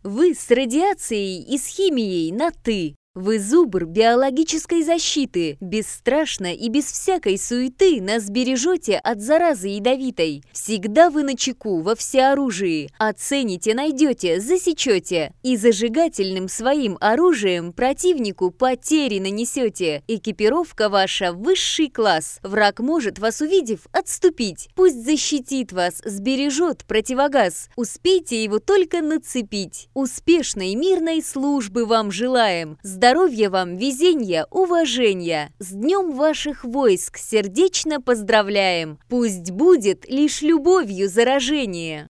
Вы с радиацией и с химией на «ты». Вы зубр биологической защиты. Бесстрашно и без всякой суеты нас бережете от заразы ядовитой. Всегда вы начеку во всеоружии. Оцените, найдете, засечете. И зажигательным своим оружием противнику потери нанесете. Экипировка ваша высший класс. Враг может, вас увидев, отступить. Пусть защитит вас, сбережет противогаз. Успейте его только нацепить. Успешной мирной службы вам желаем. Здоровья вам, везения, уважения! С Днем ваших войск сердечно поздравляем! Пусть будет лишь любовью заражение!